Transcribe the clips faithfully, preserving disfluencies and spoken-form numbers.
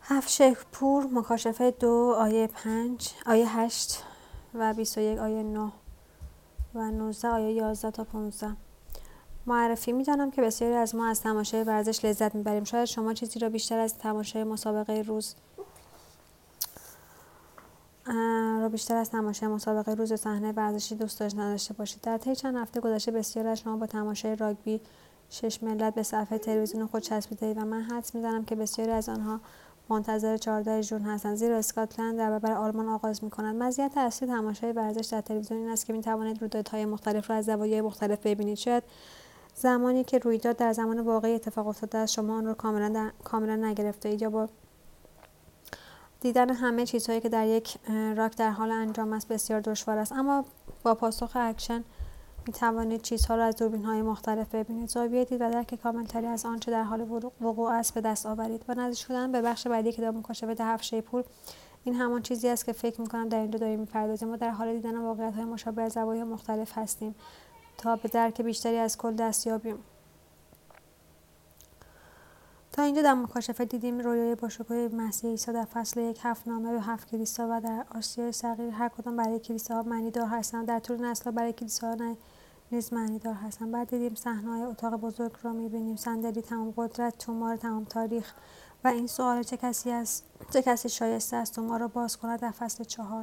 هفت شیپور مکاشفه دو آیه پنج آیه هشت و بیست و یک آیه نه و نوزده آیه یازده تا پانزده. معرفی می‌دانم که بسیاری از ما از تماشای ورزش لذت می‌بریم. شاید شما چیزی را بیشتر از تماشای مسابقه روز را بیشتر از تماشای مسابقه روز صحنه ورزشی دوست داشته نداشته باشید. در طی چند هفته گذشته بسیاری از شما با تماشای راگبی شش ملت به صفحه تلویزیون خود چسبیده‌اید و من حدس می‌زنم که بسیاری از آنها منتظر چهاردهم ژوئن هستند، زیرا اسکاتلند در برابر آلمان آغاز می‌کند. مزیت اصلی تماشای ورزش در تلویزیون این است که می‌توانید رویدادهای مختلف را از زوایای مختلف ببینید. شاید زمانی که رویداد در زمان واقعی اتفاق افتاده است شما آن را کاملا کاملا نگرفته‌اید، یا با دیدن همه چیزهایی که در یک راک در حال انجام است بسیار دشوار است. اما با پاسخ اکشن می توانید چیزها را از دوربین‌های مختلف ببینید، زاویه دید و درک کاملتری از آنچه در حال وقوع است به دست آورید. با نزدیک شدن به بخش بعدی کتاب مکاشفه هفت شیپور، این همان چیزی است که فکر می‌کنم در اینجا داریم می‌پردازیم. ما در حال دیدن واقعیت‌های مشابه از زوایای مختلف هستیم تا به درک بیشتری از کل دست یابیم. تا اینجا در مکاشفه دیدیم رویای باشکوه مسیح عیسی در فصل یک هفت نامه به هفت کلیسا و در آسیای صغیر هر کدام برای کلیساها معنیدار هستند، در طول نسل‌ها برای کلیساها نیز معنیدار هستند. بعد دیدیم صحنه‌های اتاق بزرگ را می‌بینیم، صندلی تمام قدرت، تومار تمام تاریخ و این سوال چه کسی است چه کسی شایسته است تومار را باز کند در فصل چهار.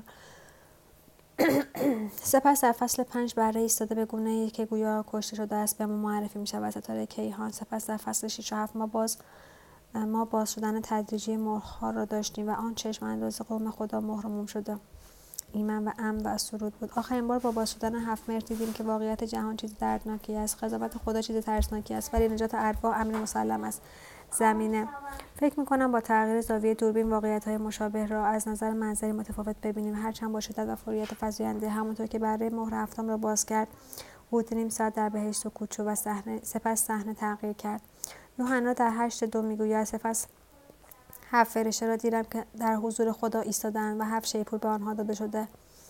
سپس در فصل پنج بره ایستاده به گونه‌ای که گویا کشته شده است به ما معرفی می‌شود، ستاره کیهان. سپس در فصل شش و هفت ما باز ما باز شدن تدریجی مهرها را داشتیم و آن چشم انداز قوم خدا مهر شده ایمن و امن و سرود بود. آخرین بار با باز شدن هفت مهر دیدیم که واقعیت جهان چیز دردناکی است، قضاوت خدا چیز ترسناکی است، ولی نجات ارواح امر مسلم است. زمینه فکر می‌کنم با تغییر زاویه دوربین واقعیت‌های مشابه را از نظر منظری متفاوت ببینیم، هرچند با شدت و فوریت فزاینده. همانطور که بره مهر هفتم را باز کرد، حدود نیم ساعت در بهشت سکوت شد و صحنه سپس صحنه تغییر کرد. یوحنا در هشت دو میگوید سپس هفت فرشته را دیدم که در حضور خدا ایستادند و هفت شیپور به آنها داده شده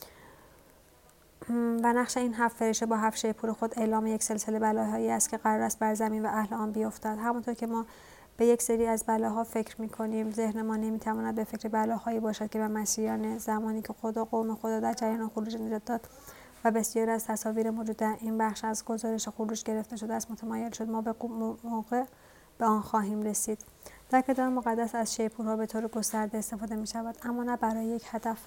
و نقش این هفت فرشته با هفت شیپور خود اعلام یک سلسله بلاهایی است که قرار است بر زمین و اهل آن بیفتد. همانطور که ما به یک سری از بلاها فکر می‌کنیم، ذهن ما نمی‌تواند به فکر بلاهایی باشد که به مسیحیان زمانی که خدا قوم خدا در جریان خروج نجات داد و بسیاری از تصاویر موجود در این بخش از گزارش خروج گرفته شده است متمایل شد. ما به موقع به آن خواهیم رسید. در کتاب مقدس از شیپورها به طور گسترده استفاده می شود، اما نه برای یک هدف.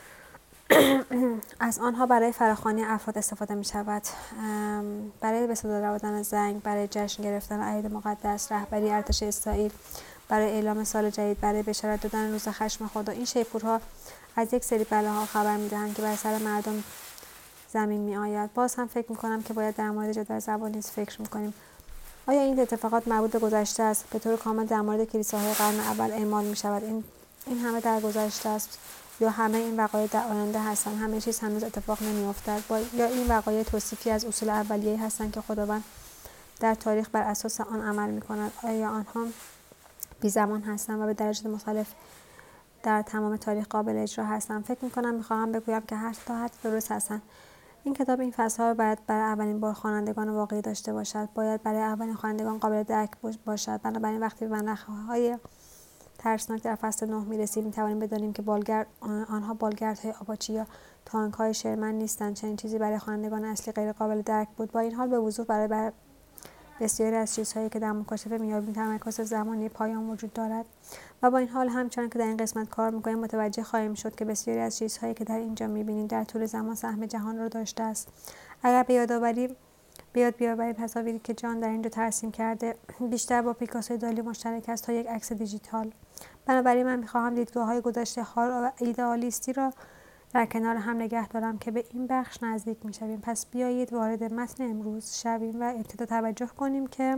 از آنها برای فراخوانی افراد استفاده می شود، برای به صدا آوردن زنگ، برای جشن گرفتن عید مقدس، رهبری ارتش اسرائیل، برای اعلام سال جدید، برای بشارت دادن روز خشم خدا. این شیپورها از یک سری بلاها خبر می دهند که بر سر مردم زمین می آید. باز هم فکر می کنم که باید در مورد جدول زبان نیز فکر می کنیم. آیا این اتفاقات مربوط به گذشته است؟ به طور کامل در مورد کلیساهای قرن اول اعمال می شود این این همه در گذشته است، یا همه این وقایع در آینده هستند؟ همه چیز هنوز اتفاق نمی افتد، یا این وقایع توصیفی از اصول اولیه‌ای هستند که خداوند در تاریخ بر اساس آن عمل می کند؟ آیا آنها بی زمان هستند و به درجات مختلف در تمام تاریخ قابل اجرا هستند؟ فکر می کنم می خواهم بگویم که هر تا حد درست هستند. این کتاب این فصل‌ها را باید برای اولین بار خوانندگان واقعی داشته باشد، باید برای اولین خوانندگان قابل درک باشد. بنابراین وقتی به ملخ‌های ترسناک در فصل نه می‌رسیم می‌توانیم بدانیم که بالگرد آنها بالگردهای آپاچی یا تانک‌های شرمن نیستند. چنین چیزی برای خوانندگان اصلی غیر قابل درک بود. با این حال به وضوح برای بر بسیاری از چیزهایی که در مکاشفه می‌یابیم تمرکز زمانی پایان وجود دارد و با این حال همچنان که در این قسمت کار می‌کنیم متوجه خواهیم شد که بسیاری از چیزهایی که در اینجا می‌بینیم در طول زمان سهم جهان را داشته است. اگر به یادآوری بیاد بیاوریم تصاویری که جان در اینجا ترسیم کرده بیشتر با پیکاسوی دالی مشترک است تا یک عکس دیجیتال. بنابراین من می‌خواهم دیدگاه‌های گذشته حال و ایدئالیستی را در کنار هم نگه دارم که به این بخش نزدیک می‌شویم. پس بیایید وارد متن امروز شویم و ابتدا توجه کنیم که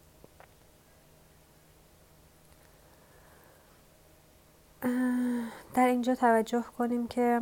در اینجا توجه کنیم که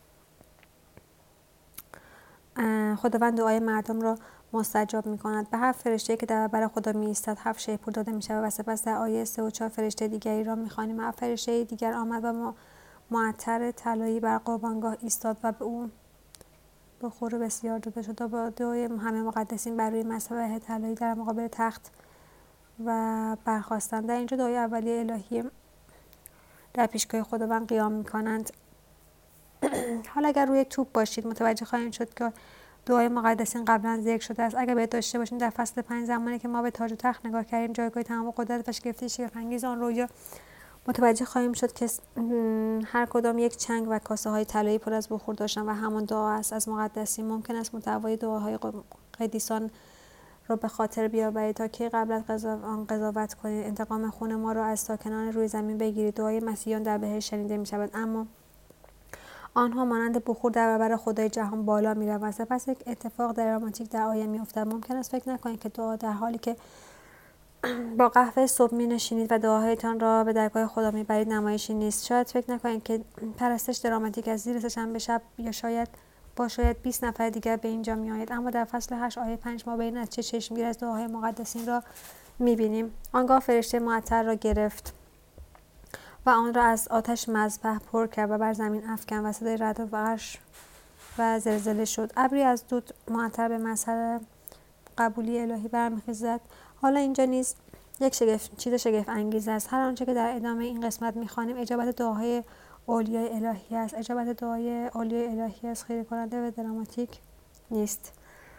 خداوند دعای مردم را مستجاب می کند. به هفت فرشته که در برابر خدا می ایستد هفت شیپور داده می شود و سپس در آیه سه و چهار فرشته دیگری را می خوانیم. هفت فرشته دیگر آمد و معطر طلایی بر قربانگاه ایستاد و به او بخور بسیار داده شد و با دعای همه مقدسین بر روی مصباح طلایی در مقابل تخت و برخاستند. در اینجا دعای اولیه الهی در پیشگاه خداوند قیام میکنند. حالا اگر روی توپ باشید متوجه خواهید شد که دعای مقدسین قبلا ذکر شده است. اگر باید داشته باشیم در فصل پنج زمانی که ما به تاج و تخت نگاه کردیم، جایگاه تمام قدرت و شگفتی شگفت‌انگیز آن رویا، متوجه خواهیم شد که هر کدام یک چنگ و کاسه های طلایی پر از بخور داشتند و همان دعا است از مقدسین. ممکن است محتوای دعاهای قدیسان را به خاطر بیاورید. تا کی قبل از آن قضاوت کنید؟ انتقام خون ما را از ساکنان روی زمین بگیرید. دعای مسیحیان در بهشت شنیده می شود، اما آنها مانند بخور در برابر خدای جهان بالا می روند. سپس یک اتفاق دراماتیک در آیه می افتد. ممکن است فکر نکنید که دعا در حالی که با قهوه صبح می نشینید و دعاهایتان را به درگاه خدا می برید نمایشی نیست. شاید فکر نکنید که پرستش دراماتیک از زیر سه‌شنبه شب یا شاید با شاید بیست نفر دیگر به اینجا می آید، اما در فصل هشت آیه پنج ما بین از چه چشمگیر از دعاهای مقدسین را می بینیم. آنگاه فرشته معطر را گرفت و آن را از آتش مذبح پر کرد و بر زمین افکند و صدای رعد و برق و زلزله شد. ابری از دود معطر به مظهر قبولی الهی برمیخیزد. حالا اینجا نیز یک شگفت چیز شگفت انگیز است. هر آنچه که در ادامه این قسمت می‌خوانیم اجابت دعاهای اولیای الهی است. اجابت دعای اولیای الهی است، خیره کننده و دراماتیک نیست.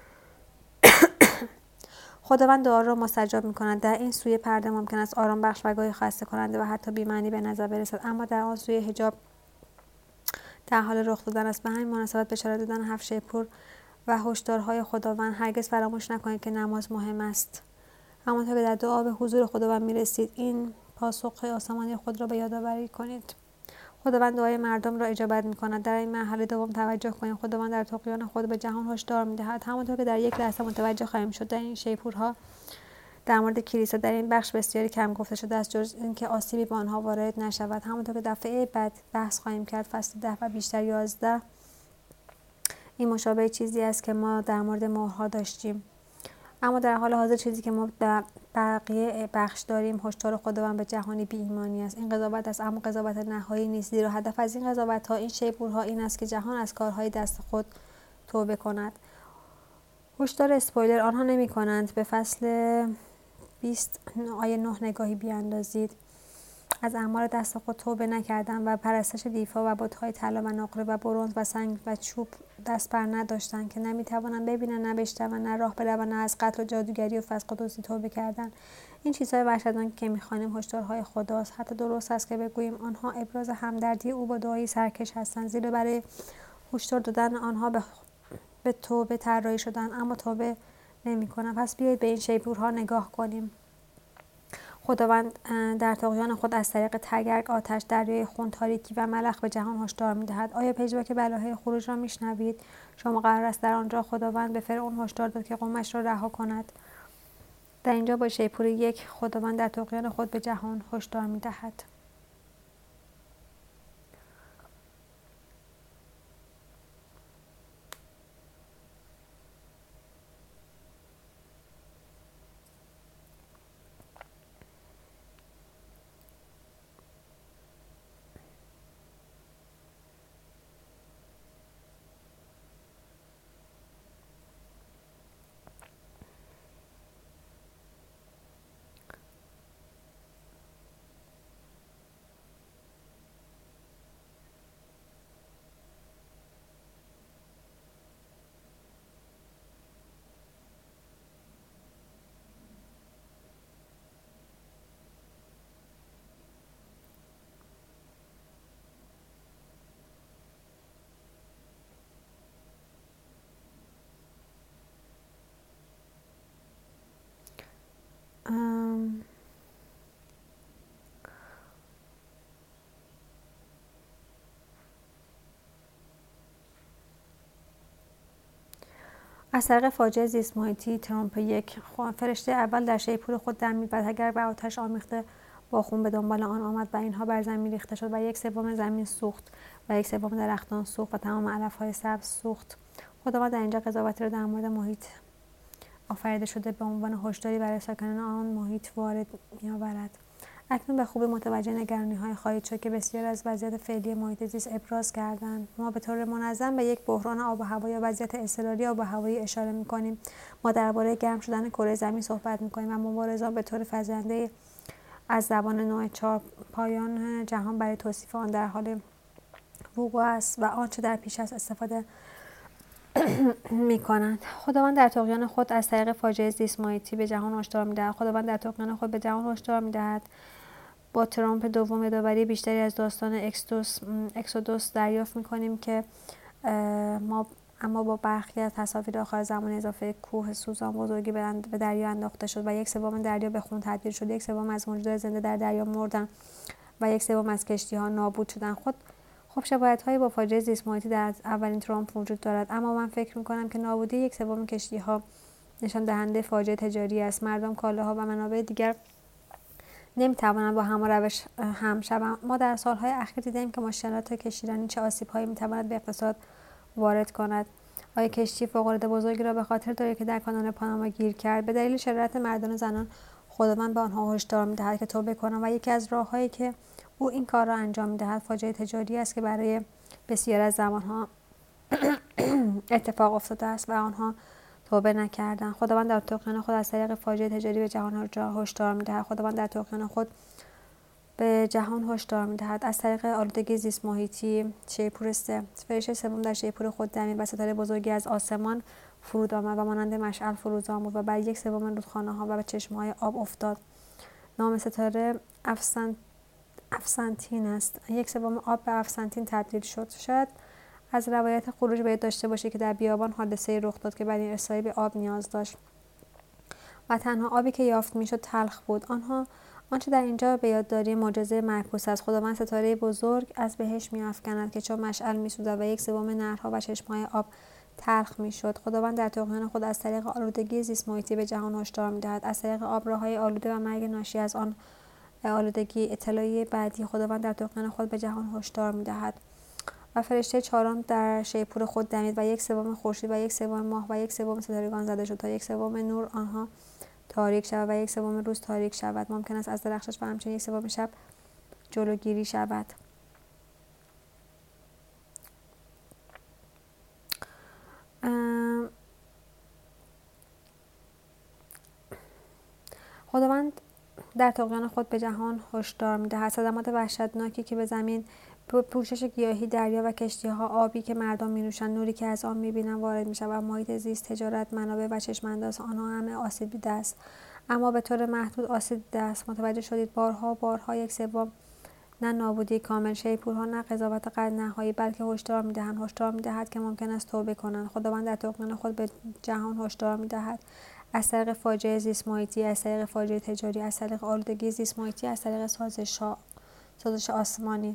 خداوند دعا را مستجاب می‌کند. در این سوی پرده ممکن است آرام بخش و گاهی خسته کننده و حتی بی‌معنی به نظر برسد، اما در آن سوی حجاب در حال رخ دادن است. به همین مناسبت بشارت دادن هفت شیپور و هشدارهای خداوند. هرگز فراموش نکنید که نماز مهم است. همانطور که در دعا به حضور خداوند می‌رسید، این پاسخ آسمانی خود را به یادآوری کنید. خداوند دعای مردم را اجابت می‌کند. در این مرحله دوم توجه کنید. خداوند در طغیان خود به جهان هشدار می‌دهد. همانطور که در یک لحظه متوجه خواهیم شد، در این شیپورها در مورد کلیسا در این بخش بسیاری کم گفته شده است، جز اینکه آسیبی به آنها وارد نشود. همانطور که دفعه بعد بحث خواهیم کرد، فصل ده و بیشتر یازده، این مشابه چیزی است که ما در مورد مهرها داشتیم. اما در حال حاضر چیزی که ما در بقیه بخش داریم هشدار خداوند به جهانی بی ایمانی است. این قضاوت است، اما قضاوت نهایی نیست، زیرا هدف از این قضاوت‌ها، این شیپورها، این است که جهان از کارهای دست خود توبه کند. هشدار اسپویلر: آنها نمی‌کنند. به فصل بیست آیه نه نگاهی بیاندازید. از اعمال دست خود توبه نکردند و پرستش دیوها و بت‌های طلا و نقره و برنز و سنگ و چوب دست بر نداشتند که نمی‌توانند ببینند، نه بشنوند، نه راه بروند، نه از قتل و جادوگری و فسق و دزدی توبه کردند. این چیزهای وحشتناکی که می‌خوانیم هشدارهای خداست. حتی درست است که بگوییم آنها ابراز همدردی او با دعایی سرکش هستند، زیرا برای هشدار دادن آنها به به توبه طراحی شدند، اما توبه نمی‌کنند. پس بیایید به این شیپورها نگاه کنیم. خداوند در طغیان خود از طریق تگرگ، آتش، دریای خون، تاریکی و ملخ به جهان هشدار می‌دهد. آیا پژواک بلاهای خروج را میشنوید؟ شما قرار است در آنجا خداوند به فرعون هشدار داد که قومش را رها کند. در اینجا با شیپور یک خداوند در طغیان خود به جهان هشدار می‌دهد. ام از طریق فاجعه زیست محیطی ترامپ یک، فرشته اول در شیپور خود دمید و تگرگ به آتش آمیخته با خون به دنبال آن آمد و اینها بر زمین ریخته شد و یک سوم زمین سوخت و یک سوم درختان سوخت و تمام علف‌های سبز سوخت. خداوند در اینجا قضاوتی را در مورد محیط آفریده شده به عنوان هشداری برای ساکنان آن محیط وارد می‌آورد. اکنون به خوبی متوجه نگرانی‌های خواهید شد که بسیاری از وضعیت فعلی محیط زیست ابراز کردند. ما به طور منظم به یک بحران آب و هوا یا وضعیت اضطراری آب و هوایی اشاره می‌کنیم. ما درباره گرم شدن کره زمین صحبت می‌کنیم و مبارزان به طور فزاینده از زبان نوع چهار پایان جهان برای توصیف آن در حال وقوع است و آنچه در پیش است استفاده می کنند. خداوند در طغیان خود از طریق فاجعه زیست محیطی به جهان هشدار می دهد. خداوند در طغیان خود به جهان هشدار می دهد. با ترامپ دوم یادآوری بیشتری از داستان اکسودوس, اکسودوس دریافت می کنیم که ما اما با برخی از تصاویر آخر زمان اضافه کوه سوزان بزرگی به دریا انداخته شد و یک سوم دریا به خون تبدیل شد. یک سوم از موجودات زنده در دریا مردند و یک سوم از کشتی‌ها نابود شدند. خود خب شباهت‌هایی با فاجعه زیست محیطی در اولین ترامپ وجود دارد، اما من فکر می‌کنم که نابودی یک سوم کشتی‌ها نشان دهنده فاجعه تجاری است. مردم، کالاها و منابع دیگر نمی‌توانند با همان روش هم شوند. ما در سال‌های اخیر دیده‌ایم که مشکلات کشتیرانی چه آسیب‌هایی می‌تواند به اقتصاد وارد کند. آیا کشتی فوق‌العاده بزرگی را به خاطر دارید که در کانال پاناما گیر کرد؟ به دلیل شرارت مردان و زنان خداوند به آنها هشدار می‌دهد که توبه کنند و یکی از راه‌هایی که او این کار را انجام می‌دهد فاجعه تجاری است که برای بسیار از زمان‌ها اتفاق افتاده است و آنها توبه نکردند. خداوند در طغیان خود از طریق فاجعه تجاری به جهان هشدار می‌دهد. خداوند در طغیان خود به جهان هشدار می‌دهد از طریق آلودگی زیست محیطی. شیپور سه فرشته سوم در شیپور خود دمید و ستاره بزرگی از آسمان فرود آمد و مانند مشعل فروز آمد و بر یک سوم رودخانه‌ها و به چشمه‌های آب افتاد. نام ستاره افسنت افسنتین است. یک سوم آب به افسنتین تبدیل شد. شاید از روایت خروج باید داشته باشید که در بیابان حادثه رخ داد که بنی اسرائیل به آب نیاز داشت و تنها آبی که یافت میشد تلخ بود. آنها آنچه در اینجا به یاد داریم معجزه معکوس است. خداوند ستاره بزرگ از بهشت می‌افکند که چون مشعل می‌سوزد و یک سوم نهرها و چشمه‌های آب تلخ می‌شد. خداوند در طغیان خود از طریق آلودگی زیست محیطی به جهان هشدار می‌دهد از طریق آب، راه‌های آلوده و مرگ ناشی از آن آلودگی. اطلاعیه بعدی: خداوند در طغیان خود به جهان هشدار می‌دهد و فرشته چهارم در شیپور خود دمید و یک سوم خورشید و یک سوم ماه و یک سوم ستارگان زده شد تا یک سوم نور آنها تاریک شود و یک سوم روز تاریک شود. ممکن است از درخشش و همچنین یک سوم شب جلوگیری شود. خداوند در طغیان خود به جهان هشدار می‌دهد صدمات وحشتناکی که به زمین، پوشش گیاهی، دریا و کشتی‌ها، آبی که مردم می‌نوشند، نوری که از آن می‌بینند وارد می‌شود، محیط زیست، تجارت، منابع و چشم‌انداز آنها همه آسیب دیده است، اما به طور محدود آسیب دیده است. متوجه شدید بارها بارها یک سوم نه نابودی کامل، شیپورها نه قضاوت قطع نهایی، بلکه هشدار می‌دهند هشدار می‌دهد که ممکن است توبه کنند. خداوند در طغیان خود به جهان هشدار می‌دهد از طریق فاجعه زیست محیطی، از طریق فاجعه تجاری، از طریق آلودگی زیست محیطی، از طریق سازش سازش آسمانی.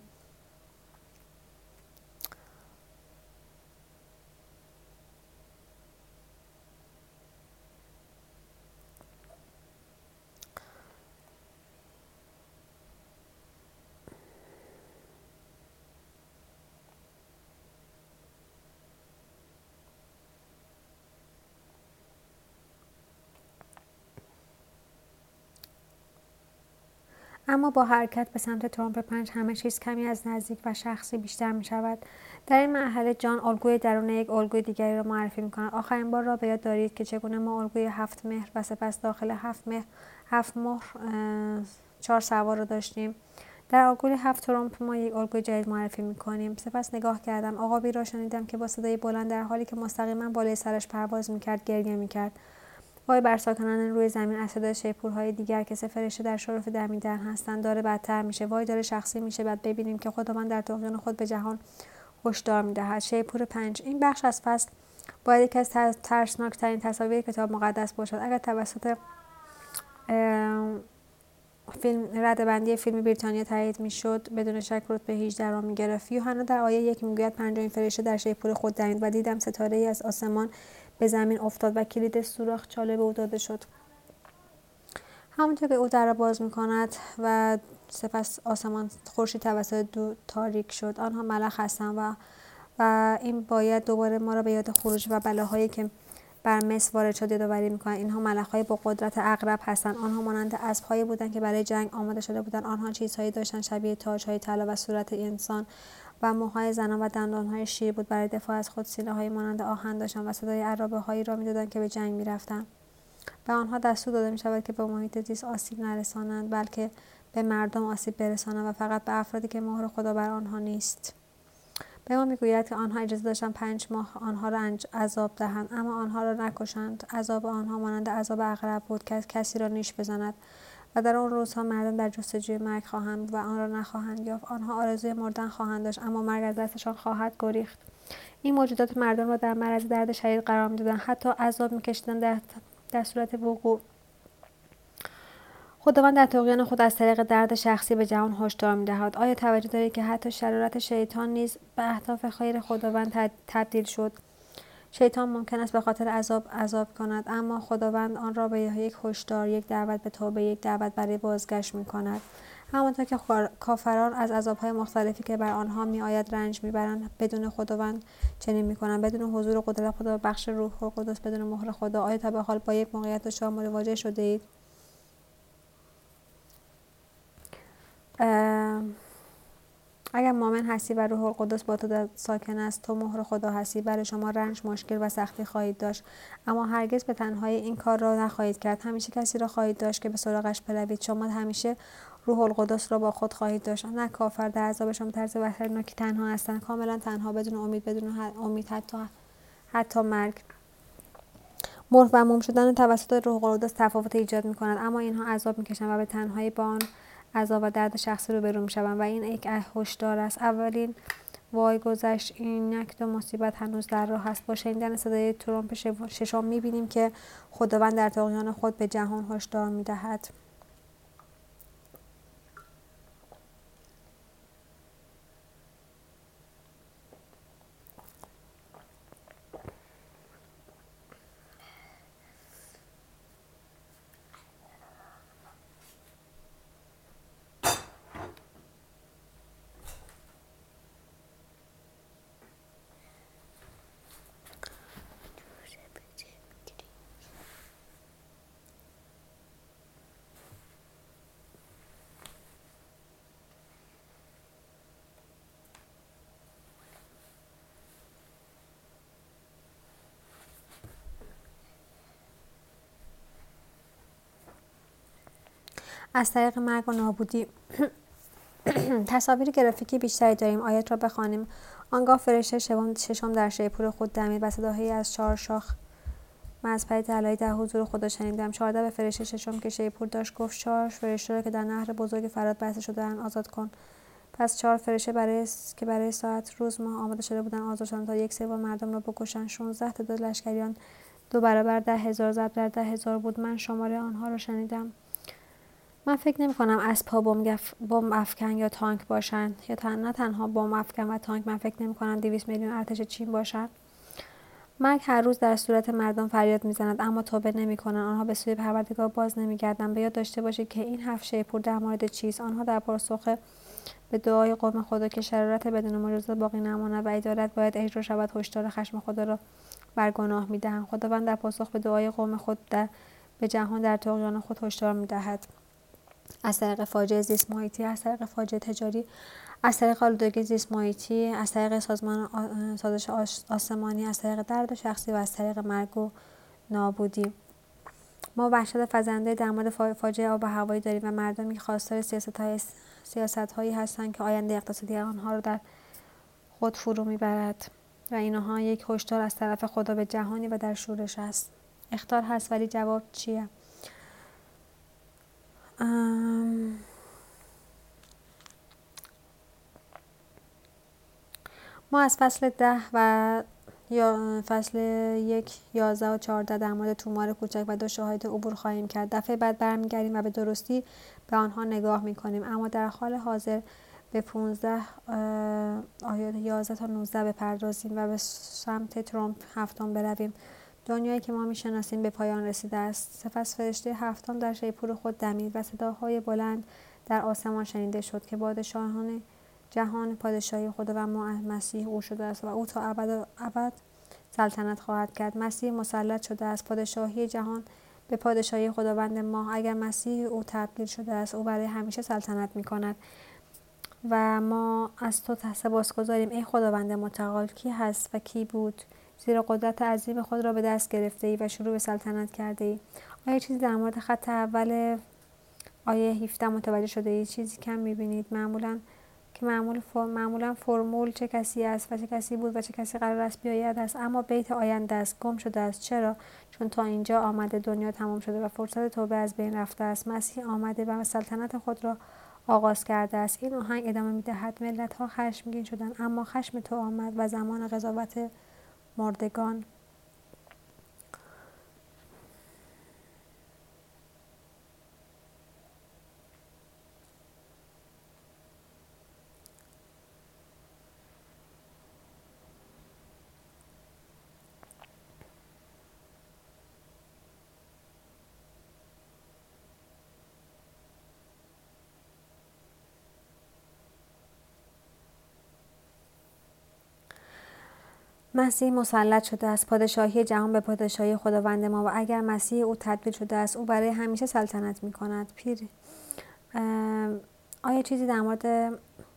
اما با حرکت به سمت ترامپ پنج همه چیز کمی از نزدیک و شخصی بیشتر می شود. در این مرحله جان الگوی درون یک الگوی دیگری را معرفی می کند. آخرین بار را به یاد دارید که چگونه ما الگوی هفت مهر و سپس داخل هفت مهر هفت مهر چهار سوار را داشتیم. در الگوی هفت ترامپ ما یک الگوی جدید معرفی می کنیم. سپس نگاه کردم. عقابی را شنیدم که با صدای بلند در حالی که مستقیما بالای سرش پرواز می کرد گریه می کرد. وای بر ساکنان روی زمین از صدای شیپورهای دیگر که سه فرشته در شرف دمیدن هستند داره بدتر میشه. وای داره شخصی میشه. بعد ببینیم که خداوند در طغیان خود به جهان هشدار میدهد. شیپور پنج. این بخش از فصل باید یکی از ترسناکترین تصاویر کتاب مقدس باشد. اگر توسط فیلم رده‌بندی فیلم بریتانیا تایید میشد بدون شک رتبه هجده را میگرفت. یوحنا در آیه یک میگوید پنجمین فرشته در شیپور خود دمید و دیدم ستاره‌ای از آسمان به زمین افتاد و کلید سوراخ چاله به او داده شد. همونطور که او در را باز می‌کند و سپس آسمان خورشید توسط دو تاریک شد. آنها ملخ هستند و و این باید دوباره ما را به یاد خروج و بلاهایی که بر مصر وارد شد یادآوری می‌کند. اینها ملخ‌های با قدرت عقرب هستند. آنها مانند اسب‌هایی بودند که برای جنگ آماده شده بودند. آنها چیزهایی داشتند شبیه تاج‌های طلا و صورت انسان و موهای زنان و دندان‌های شیر بود. برای دفاع از خود سینه‌هایی مانند آهن داشتند و صدای عرابه‌هایی را می‌دادند که به جنگ می‌رفتند. به آنها دستور داده می‌شود که به محیط زیست آسیب نرسانند، بلکه به مردم آسیب برسانند و فقط به افرادی که مهر خدا بر آنها نیست. به ما میگوید که آنها اجازه داشتند پنج ماه آنها را عذاب دهند، اما آنها را نکشند. عذاب آنها مانند عذاب عقرب بود که کسی را نیش بزند، و در آن روزها مردم در جستجوی مرگ خواهند بود و آن را نخواهند یافت. آنها آرزوی مردن خواهند داشت، اما مرگ از دستشان خواهد گریخت. این موجودات مردم را در معرض درد شدید قرار می‌دادند، حتی عذاب می‌کشیدند در, در صورت وقوع. خداوند در طغیان خود از طریق درد شخصی به جهان هشدار می‌دهد. آیا توجه دارید که حتی شرارت شیطان نیز به اهداف خیر خداوند تبدیل شد؟ شیطان ممکن است به خاطر عذاب عذاب کند، اما خداوند آن را به یک هشدار، یک دعوت به توبه، یک دعوت برای بازگشت می‌کند. همانطور که کافران از عذاب‌های مختلفی که بر آنها می‌آید رنج می‌برند، بدون خداوند چنین می‌کنند، بدون حضور و قدرت خدا و بخش روح القدس، بدون مهر خدا. آیا تا به حال با یک موقعیت دچار مواجه شده‌اید؟ اگر مؤمن هستی و روح القدس با تو ساکن است، تو مهر خدا هستی. برای شما رنج، مشکل و سختی خواهید داشت، اما هرگز به تنهایی این کار را نخواهید کرد. همیشه کسی را خواهید داشت که به سراغش بروید. شما همیشه روح القدس را با خود خواهید داشت. نه کافر در عذابشان به طرز وحشتناکی تنها هستند، کاملا تنها، بدون امید، بدون امید، حتی حتی مرگ. مر و موم شدن توسط روح القدس تفاوت ایجاد می‌کند، اما اینها عذاب می‌کشند و به تنهایی با آن عذاب و درد شخصی روبرو می‌شوند، و این یک هشدار است. اولین وای گذشت، اینک دو مصیبت هنوز در راه است. با شنیدن صدای ترامپ ششم می‌بینیم که خداوند در طغیان خود به جهان هشدار می‌دهد. از طریق مرگ و نابودی. تصاویر گرافیکی بیشتری داریم. آیات را بخوانیم. آنگاه فرشته ششم در شیپور خود دمید و صداهایی از چهار شاخ مذبح طلایی در حضور خدا شنیدم. چهارده به فرشته ششم که شیپور داشت گفت: چهار فرشته را که در نهر بزرگ فرات بسته شده‌اند آزاد کن. پس چهار فرشته برای که برای ساعت، روز، ماه آماده شده بودند آزاد شدند تا یک سوم مردم را بکشند. شانزده تعداد لشکریان دو برابر ده هزار ضرب در ده هزار بود. من شماره آنها را شنیدم. من فکر نمی کنم اسب‌ها بمب افکن یا تانک باشند، یا تن نه تنها بمب افکن و تانک. من فکر نمی کنم دویست میلیون ارتش چین باشد. مرگ هر روز در صورت مردم فریاد میزند، اما توبه نمی کنند. آنها به سوی پروردگار باز نمی گردند. به یاد داشته باشید که این هفت شیپور در مورد چیست. آنها در پاسخ به دعای قوم خدا که شرارت بدون معجزات باقی نماند و عدالت باید اجرا شود، هشدار خشم خدا را بر گناه میدهند. خداوند در پاسخ به دعای قوم خود در به جهان در طغیان خود هشدار میدهد. از طریق فاجعه زیست محیطی، از طریق فاجعه تجاری، از طریق آلودگی زیست محیطی، از طریق سازمان سازش آسمانی، از طریق درد شخصی و از طریق مرگ و نابودی. ما وحشت فزنده در مورد فاجعه آب و هوایی داریم و مردمی خواستار سیاست‌هایی هستند که آینده اقتصادی آنها را در خود فرو میبرد، و اینها یک هشدار از طرف خدا به جهانی و در شورش است. اخطار هست، ولی جواب چیه؟ ام... ما از فصل ده و یا فصل یک، یازده و چهارده در مورد تومار کوچک و دو شاهد عبور خواهیم کرد. دفعه بعد برمیگردیم و به درستی به آنها نگاه میکنیم، اما در حال حاضر به پانزده آیات یازده تا نوزده بپردازیم و به سمت ترامپ هفتم برویم. دنیایی که ما میشناسیم به پایان رسیده است. سپس فرشته هفتم در شیپور خود دمید و صداهای بلند در آسمان شنیده شد که پادشاهان جهان پادشاهی خدا و مسیح او شده است و او تا ابد و ابد سلطنت خواهد کرد. مسیح مسلط شده است. پادشاهی جهان به پادشاهی خداوند ما. اگر مسیح او تبدیل شده است، او برای همیشه سلطنت می کند و ما از تو سپاسگزاریم ای خداوند متعال. کی هست و کی بود؟ زیرا قدرت عظیم خود را به دست گرفته ای و شروع به سلطنت کرده ای. آیا چیزی در مورد خط اول آیه هفده متوجه شده اید چیزی کم میبینید معمولا که معمول فرم معمولا فرمول چه کسی است و چه کسی بود و چه کسی قرار است بیاید است، اما بیت آینده است، گم شده است. چرا؟ چون تا اینجا آمده، دنیا تمام شده و فرصت توبه از بین رفته است. مسیح آمده و سلطنت خود را آغاز کرده است. این آهنگ ادامه میدهد: ملت ها خشمگین شدند، اما خشم تو آمد و زمان قضاوت مردگان. مسیح مسلط شده است. پادشاهی جهان به پادشاهی خداوند ما و اگر مسیح او تدبیر شده است، او برای همیشه سلطنت می کند. پیر آیا چیزی در مورد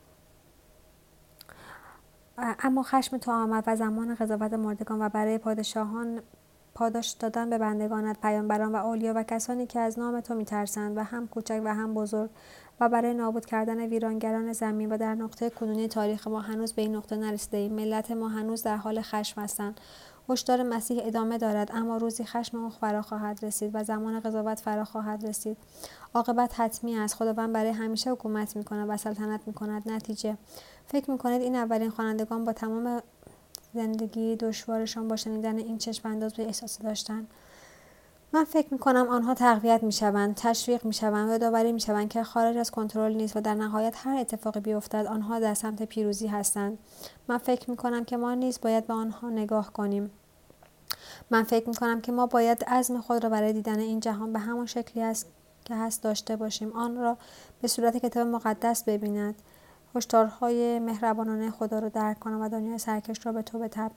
اما خشم تو آمد و زمان قضاوت مردگان و برای پادشاهان پاداش دادن به بندگانت، پیامبران و اولیا و کسانی که از نام تو میترسند و هم کوچک و هم بزرگ، و برای نابود کردن ویرانگران زمین. و در نقطه کنونی تاریخ ما هنوز به این نقطه نرسیده ایم. ملت ما هنوز در حال خشم هستند. هشدار مسیح ادامه دارد: اما روزی خشم او فرا خواهد رسید و زمان قضاوت فرا خواهد رسید. عاقبت حتمی است. خداوند برای همیشه حکومت میکند و سلطنت میکند. نتیجه: فکر میکنید این اولین خوانندگان با تمام زندگی دشوارشان با شنیدن این چشم انداز به احساسی داشتند؟ من فکر میکنم آنها تقویت میشوند، تشویق میشوند و یادآوری میشوند که خارج از کنترل نیست و در نهایت هر اتفاقی بیفتد آنها در سمت پیروزی هستند. من فکر میکنم که ما نیز باید به آنها نگاه کنیم. من فکر میکنم که ما باید عزم خود را برای دیدن این جهان به همان شکلی است که هست داشته باشیم، آن را به صورت کتاب مقدس ببیند، هشدارهای مهربانانه خدا را درک کنند و دنیای سرکش را به توبه تب...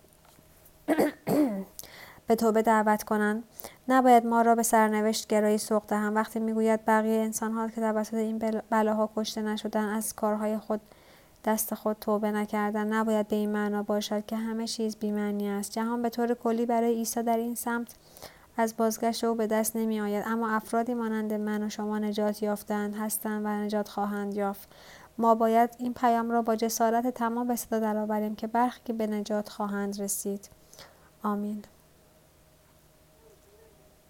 به توبه دعوت کنند. نباید ما را به سرنوشت گرایی سوق دهند. وقتی میگوید بقیه انسان‌ها که توسط این بلاها کشته نشدند از کارهای خود دست خود توبه نکردند، نباید به این معنا باشد که همه چیز بی‌معنی است. جهان به طور کلی برای عیسی در این سمت از بازگشت او به دست نمی آید، اما افرادی مانند من و شما نجات یافتند، هستند و نجات خواهند یافت. ما باید این پیام را با جسارت تمام به صدا درآوریم که برخی به نجات خواهند رسید. آمین.